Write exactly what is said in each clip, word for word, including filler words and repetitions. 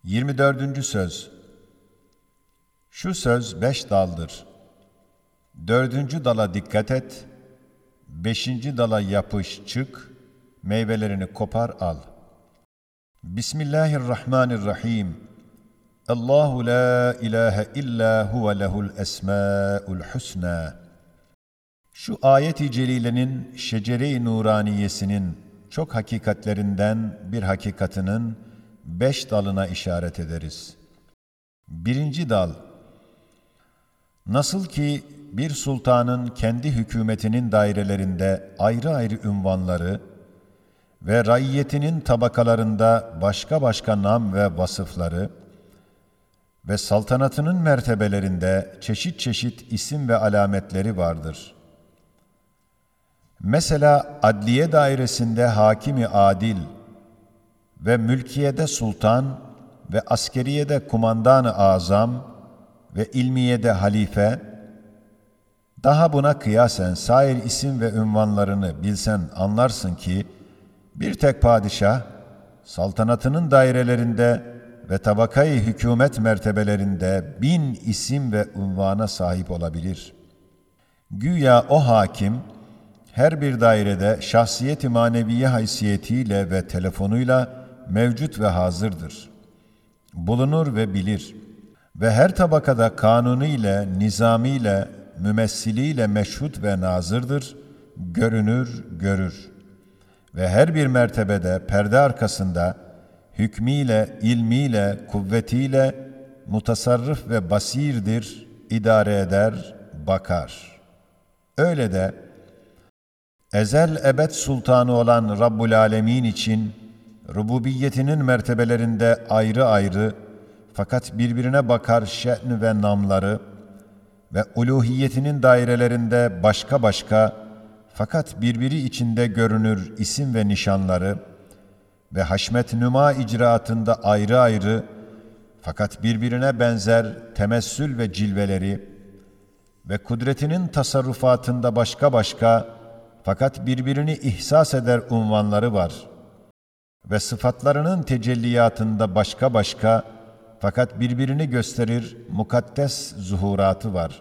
yirmi dördüncü söz. Şu söz beş daldır. Dördüncü dala dikkat et, beşinci dala yapış çık, meyvelerini kopar al. Bismillahirrahmanirrahim. Allahu la ilahe illa huve lehul esmâul husnâ. Şu ayet-i celilenin şecere-i nuraniyesinin çok hakikatlerinden bir hakikatinin beş dalına işaret ederiz. Birinci dal, nasıl ki bir sultanın kendi hükümetinin dairelerinde ayrı ayrı unvanları ve raiyetinin tabakalarında başka başka nam ve vasıfları ve saltanatının mertebelerinde çeşit çeşit isim ve alametleri vardır. Mesela adliye dairesinde hakimi adil ve mülkiyede sultan ve askeriyede kumandan-ı azam ve ilmiyede halife, daha buna kıyasen sair isim ve ünvanlarını bilsen anlarsın ki, bir tek padişah, saltanatının dairelerinde ve tabakayı hükümet mertebelerinde bin isim ve unvana sahip olabilir. Güya o hakim, her bir dairede şahsiyet-i maneviye haysiyetiyle ve telefonuyla mevcut ve hazırdır. Bulunur ve bilir. Ve her tabakada kanuniyle, nizamiyle, mümessiliyle meşhut ve nazırdır, görünür, görür. Ve her bir mertebede perde arkasında hükmiyle, ilmiyle, kuvvetiyle mutasarrıf ve basirdir, idare eder, bakar. Öyle de ezel ebed sultanı olan Rabbul Alemin için rububiyetinin mertebelerinde ayrı ayrı fakat birbirine bakar şe'n ve namları ve uluhiyetinin dairelerinde başka başka fakat birbiri içinde görünür isim ve nişanları ve haşmet nüma icraatında ayrı ayrı fakat birbirine benzer temessül ve cilveleri ve kudretinin tasarrufatında başka başka fakat birbirini ihsas eder unvanları var ve sıfatlarının tecelliyatında başka başka fakat birbirini gösterir mukaddes zuhuratı var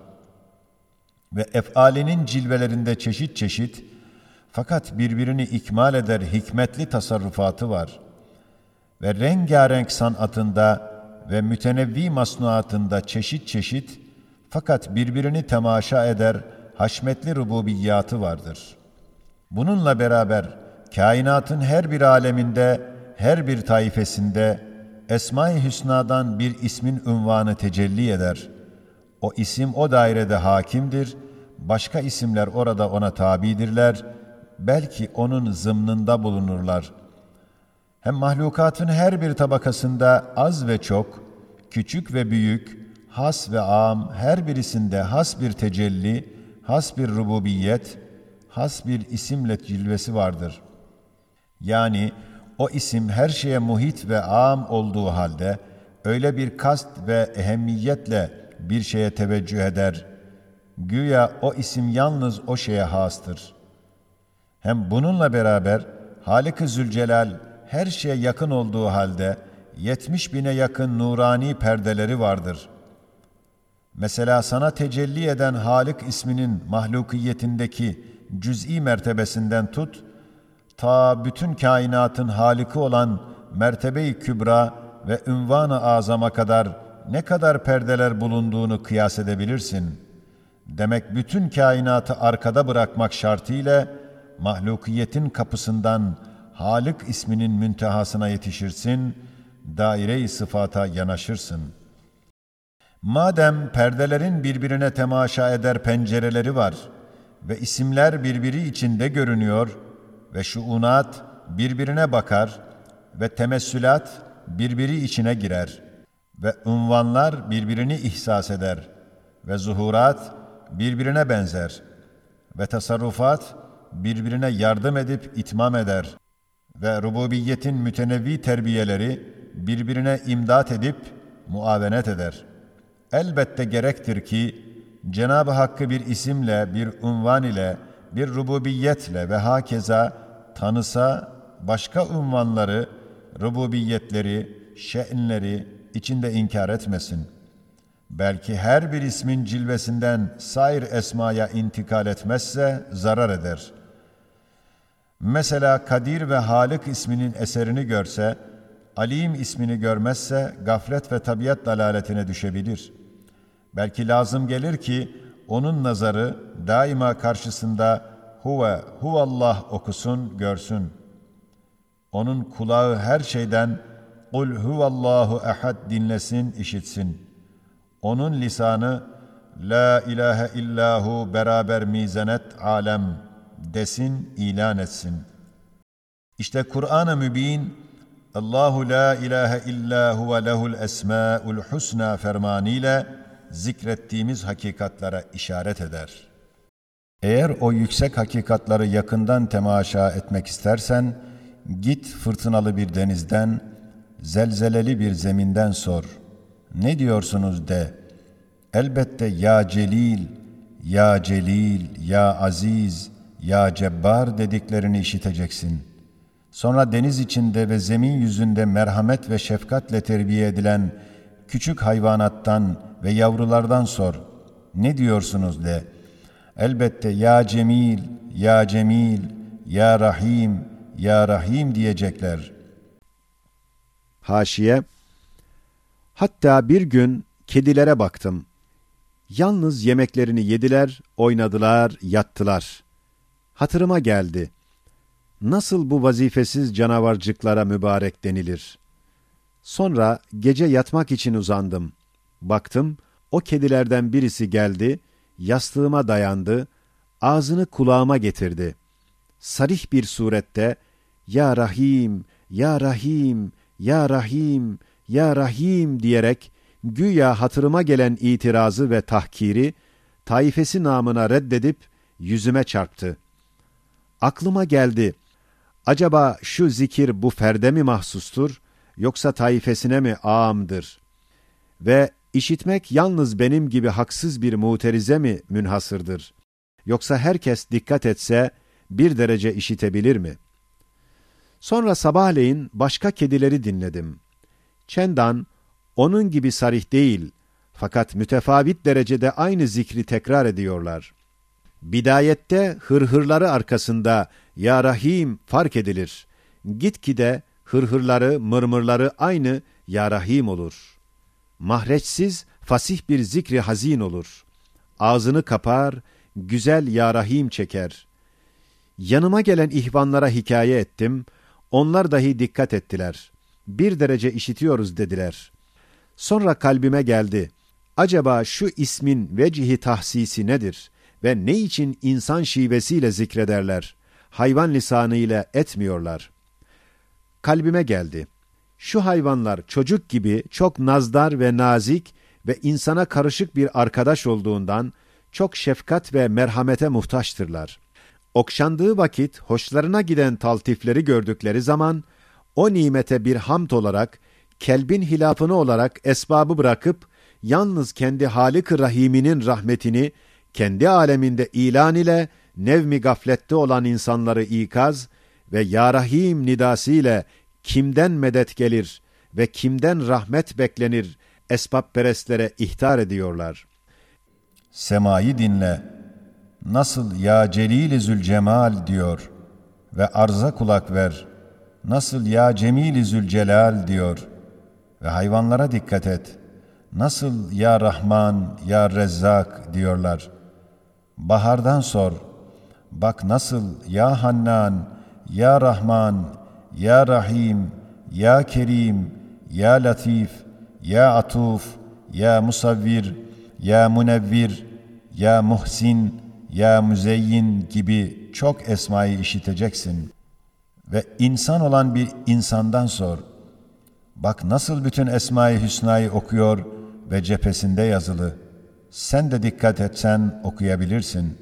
ve ef'alinin cilvelerinde çeşit çeşit fakat birbirini ikmal eder hikmetli tasarrufatı var ve rengarenk sanatında ve mütenevvi masnuatında çeşit çeşit fakat birbirini temaşa eder haşmetli rububiyatı vardır. Bununla beraber kainatın her bir aleminde, her bir taifesinde Esma-i Hüsna'dan bir ismin unvanı tecelli eder. O isim o dairede hakimdir, başka isimler orada ona tabidirler, belki onun zımnında bulunurlar. Hem mahlukatın her bir tabakasında az ve çok, küçük ve büyük, has ve âm her birisinde has bir tecelli, has bir rububiyet, has bir isimle cilvesi vardır. Yani o isim her şeye muhit ve âm olduğu halde öyle bir kast ve ehemmiyetle bir şeye teveccüh eder. Güya o isim yalnız o şeye hastır. Hem bununla beraber Halik-i Zülcelal her şeye yakın olduğu halde yetmiş bine yakın nurani perdeleri vardır. Mesela sana tecelli eden Halik isminin mahlukiyetindeki cüz'i mertebesinden tut, ta bütün kainatın Halik'i olan mertebe-i kübra ve ünvan-ı azama kadar ne kadar perdeler bulunduğunu kıyas edebilirsin. Demek bütün kainatı arkada bırakmak şartıyla mahlukiyetin kapısından Halik isminin müntehasına yetişirsin, daire-i sıfata yanaşırsın. Madem perdelerin birbirine temaşa eder pencereleri var ve isimler birbiri içinde görünüyor ve şuunat birbirine bakar ve temessülat birbiri içine girer ve unvanlar birbirini ihsas eder ve zuhurat birbirine benzer ve tasarrufat birbirine yardım edip itmam eder ve rububiyetin mütenevvi terbiyeleri birbirine imdat edip muavenet eder. Elbette gerektir ki Cenab-ı Hakk'ı bir isimle, bir unvan ile, bir rububiyetle ve hakeza tanısa başka unvanları, rububiyetleri, şe'nleri, içinde inkar etmesin. Belki her bir ismin cilvesinden sair esmaya intikal etmezse zarar eder. Mesela Kadir ve Halik isminin eserini görse, Alim ismini görmezse gaflet ve tabiat dalaletine düşebilir. Belki lazım gelir ki onun nazarı daima karşısında huve, huvallah okusun, görsün. Onun kulağı her şeyden kul huvallahu ehad dinlesin, işitsin. Onun lisanı la ilahe illahu beraber mizanet alem desin, ilan etsin. İşte Kur'an-ı Mübin Allahu la ilahe illa huve lehul esmaul husna fermanıyla zikrettiğimiz hakikatlara işaret eder. Eğer o yüksek hakikatları yakından temaşa etmek istersen, git fırtınalı bir denizden, zelzeleli bir zeminden sor. Ne diyorsunuz de, elbette ya Celil, ya Celil, ya Aziz, ya Cebbar dediklerini işiteceksin. Sonra deniz içinde ve zemin yüzünde merhamet ve şefkatle terbiye edilen küçük hayvanattan ve yavrulardan sor. Ne diyorsunuz de, elbette ya Cemil, ya Cemil, ya Rahim, ya Rahim diyecekler. Haşiye, hatta bir gün kedilere baktım. Yalnız yemeklerini yediler, oynadılar, yattılar. Hatırıma geldi. Nasıl bu vazifesiz canavarcıklara mübarek denilir? Sonra gece yatmak için uzandım. Baktım, o kedilerden birisi geldi, yastığıma dayandı, ağzını kulağıma getirdi. Sarih bir surette, Ya Rahim, Ya Rahim, Ya Rahim, Ya Rahim diyerek, güya hatırıma gelen itirazı ve tahkiri, taifesi namına reddedip, yüzüme çarptı. Aklıma geldi, acaba şu zikir bu ferde mi mahsustur, yoksa taifesine mi âamdır? Ve işitmek yalnız benim gibi haksız bir muterize mi münhasırdır? Yoksa herkes dikkat etse, bir derece işitebilir mi? Sonra sabahleyin başka kedileri dinledim. Çendan, onun gibi sarih değil, fakat mütefavit derecede aynı zikri tekrar ediyorlar. Bidayette hırhırları arkasında Ya Rahim fark edilir. Gitgide hırhırları, mırmırları aynı Ya Rahim olur. Mahreçsiz, fasih bir zikri hazin olur. Ağzını kapar, güzel Ya Rahim çeker. Yanıma gelen ihvanlara hikaye ettim, onlar dahi dikkat ettiler. Bir derece işitiyoruz dediler. Sonra kalbime geldi, acaba şu ismin vecihi tahsisi nedir ve ne için insan şivesiyle zikrederler, hayvan lisanıyla etmiyorlar? Kalbime geldi, şu hayvanlar çocuk gibi çok nazdar ve nazik ve insana karışık bir arkadaş olduğundan çok şefkat ve merhamete muhtaçtırlar. Okşandığı vakit hoşlarına giden taltifleri gördükleri zaman o nimete bir hamd olarak, kelbin hilafını olarak esbabı bırakıp yalnız kendi Halik-i Rahim'inin rahmetini kendi aleminde ilan ile nevmi gaflette olan insanları ikaz ve Ya Rahim nidası ile kimden medet gelir ve kimden rahmet beklenir esbabperestlere ihtar ediyorlar. Semayı dinle, nasıl Ya Celil-i Zülcemal diyor ve arza kulak ver, nasıl Ya Cemil-i Zülcelal diyor ve hayvanlara dikkat et, nasıl Ya Rahman, Ya Rezzak diyorlar. Bahardan sor, bak nasıl Ya Hannan, Ya Rahman, Ya Rahim, Ya Kerim, Ya Latif, Ya Atuf, Ya Musavvir, Ya Munevvir, Ya Muhsin, Ya Müzeyyin gibi çok esmayı işiteceksin. Ve insan olan bir insandan sor. Bak nasıl bütün Esma-i Hüsna'yı okuyor ve cephesinde yazılı. Sen de dikkat etsen okuyabilirsin.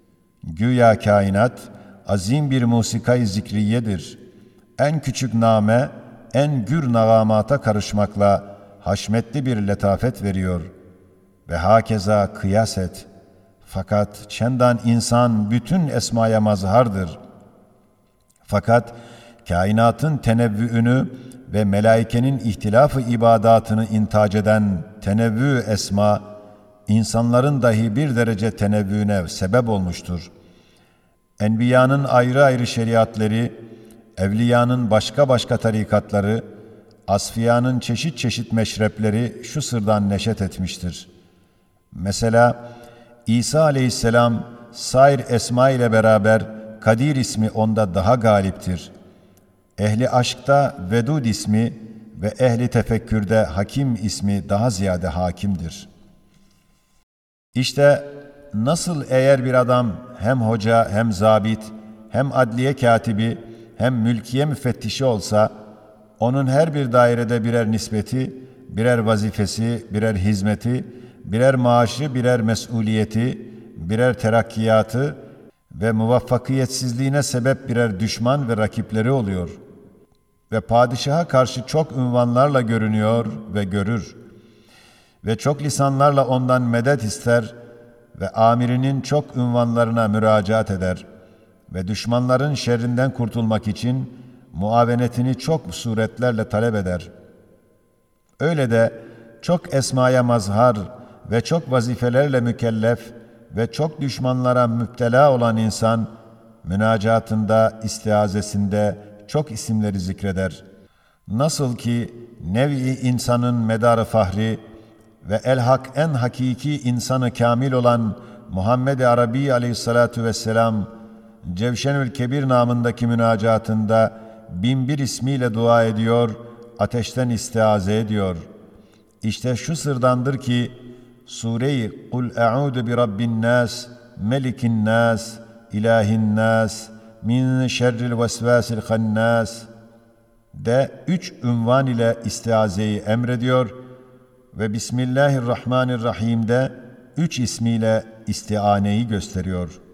Güya kainat azim bir musikay zikriyedir. En küçük name, en gür nagamata karışmakla haşmetli bir letafet veriyor. Ve hakeza kıyas et. Fakat çendan insan bütün esmaya mazhardır. Fakat kainatın tenevvüünü ve melaikenin ihtilaf-ı ibadatını intac eden tenevvü esma, insanların dahi bir derece tenevvüne sebep olmuştur. Enbiyanın ayrı ayrı şeriatleri, evliyanın başka başka tarikatları, asfiyanın çeşit çeşit meşrepleri şu sırdan neşet etmiştir. Mesela İsa aleyhisselam sair esma ile beraber Kadir ismi onda daha galiptir. Ehli aşkta Vedud ismi ve ehli tefekkürde Hakim ismi daha ziyade hakimdir. İşte nasıl eğer bir adam hem hoca hem zabit hem adliye katibi hem mülkiye müfettişi olsa, onun her bir dairede birer nispeti, birer vazifesi, birer hizmeti, birer maaşı, birer mesuliyeti, birer terakkiyatı ve muvaffakiyetsizliğine sebep birer düşman ve rakipleri oluyor. Ve padişaha karşı çok ünvanlarla görünüyor ve görür. Ve çok lisanlarla ondan medet ister ve amirinin çok ünvanlarına müracaat eder. Ve düşmanların şerrinden kurtulmak için muavenetini çok suretlerle talep eder. Öyle de çok esmaya mazhar ve çok vazifelerle mükellef ve çok düşmanlara müptela olan insan, münacatında, istiazesinde çok isimleri zikreder. Nasıl ki nevi insanın medarı fahri ve el-hak en hakiki insanı kamil olan Muhammed-i Arabi aleyhissalatu vesselam, Cevşenül Kebir namındaki münacatında bin bir ismiyle dua ediyor, ateşten istiaze ediyor. İşte şu sırdandır ki, Sure-i Kul e'udu bi Rabbin nas, Melikin nas, İlahin nas, min şerril vesvasil hannas de üç ünvan ile istiazeyi emrediyor ve Bismillahirrahmanirrahim'de üç ismiyle istianeyi gösteriyor.